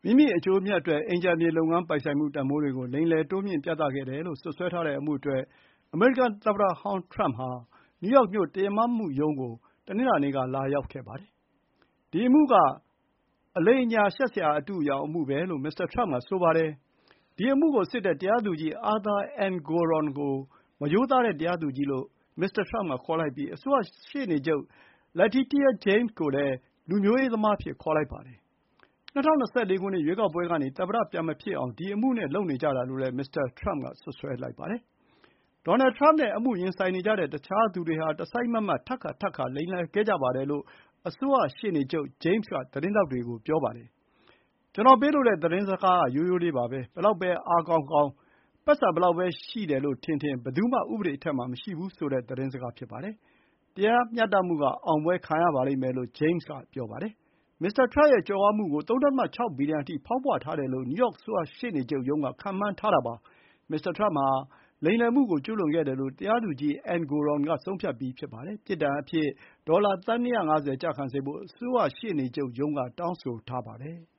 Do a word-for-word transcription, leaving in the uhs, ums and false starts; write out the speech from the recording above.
မိမိအကျိုးအမြတ်အတွက် အိမ်ခြံမြေလုပ်ငန်းပိုင်ဆိုင်မှုတန်ဖိုးတွေကို လိမ်လည်တိုးမြှင့်ပြသခဲ့တယ်လို့ စွပ်စွဲထားတဲ့အမှုအတွက် အမေရိကန်သမ္မတဟောင်းထရမ့်ဟာ နယူးယောက်မြို့ တရားမမှုရုံးကို တနင်္လာနေ့က လာရောက်ခဲ့ပါတယ်။ ဒီအမှုက အလိမ်အညာ ရှက်စရာအတုအယောင်အမှုပဲလို့ မစ္စတာထရမ့်က ဆိုပါတယ်။ ဒီအမှုကိုစစ်တဲ့ တရားသူကြီး Arthur Engoron ကို မရိုးသားတဲ့တရားသူကြီးလို့ မစ္စတာထရမ့်ကခေါ်လိုက်ပြီး အစိုးရရှေ့နေချုပ် Letitia James ကိုလည်း လူမျိုးရေးသမားအဖြစ် ခေါ်လိုက်ပါတယ်။ ၂၀၂၄ ခုနှစ် ရွေးကောက်ပွဲကနေ သမ္မတပြန်မဖြစ်အောင် ဒီအမှုနဲ့လုပ်နေကြတာလို့လည်း မစ္စတာထရမ့်က စွပ်စွဲလိုက်ပါတယ်။ ဒေါ်နယ်ထရမ့်နဲ့ အမှုရင်ဆိုင်နေကြတဲ့ တခြားသူတွေဟာ တစိုက်မတ်မတ် ထပ်ခါထပ်ခါ လိမ်လည်ခဲ့ကြပါတယ်လို့ အစိုးရရှေ့နေချုပ် James က သတင်းထောက်တွေကို ပြောပါတယ်။ “ကျနော်ပေးလိုတဲ့သတင်းစကားက ရိုးရိုးလေးပါပဲ။ ဘယ်လောက်ပဲအားကောင်းကောင်း၊ ပိုက်ဆံဘယ်လောက်ပဲရှိတယ်လို့ထင်ထင် ဘယ်သူမှ ဥပဒေအထက်မှာ မရှိဘူးဆိုတဲ့ သတင်းစကားဖြစ်ပါတယ်။ တရားမျှတမှုက အောင်ပွဲခံရပါလိမ့်မယ်” လို့ James က ပြောပါတယ်။ မစ္စတာထရမ့်ရဲ့ကြွယ်ဝမှုကို ၃.၆ ဘီလီယံအထိ ဖောင်းပွထားတယ်လို့ နယူးယောက်အစိုးရရှေ့နေချုပ်ရုံးက ခန့်မှန်းထားတာပါ။ မစ္စတာထရမ့်ဟာ လိမ်လည်မှုကို ကျူးလွန်ခဲ့တယ်လို့ တရားသူကြီး Engoron က ဆုံးဖြတ်ပြီးဖြစ်ပါတယ်။ ပြစ်ဒဏ်အဖြစ် ဒေါ်လာ သန်း ၂၅၀ ကျခံစေဖို့ အစိုးရရှေ့နေချုပ်ရုံးက တောင်းဆိုထားပါတယ်။